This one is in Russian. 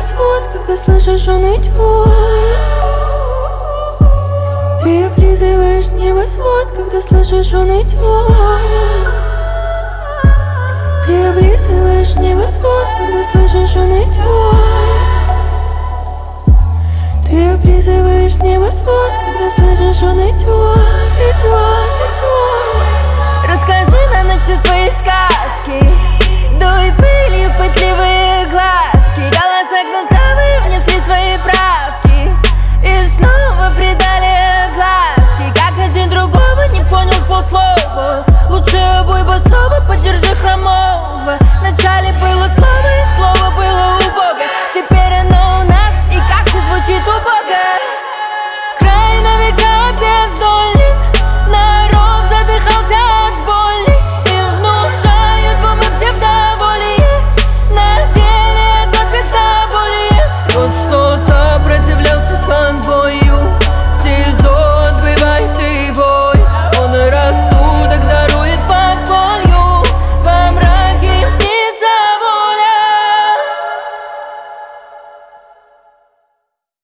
небосвод, когда слышишь уныть твой. Ты облизываешь небосвод, когда слышишь уныть твой. Ты облизываешь небосвод, когда слышишь уныть твой. Ты облизываешь небосвод, когда слышишь уныть твой. Ты твой. Расскажи на ночь все свои сказки.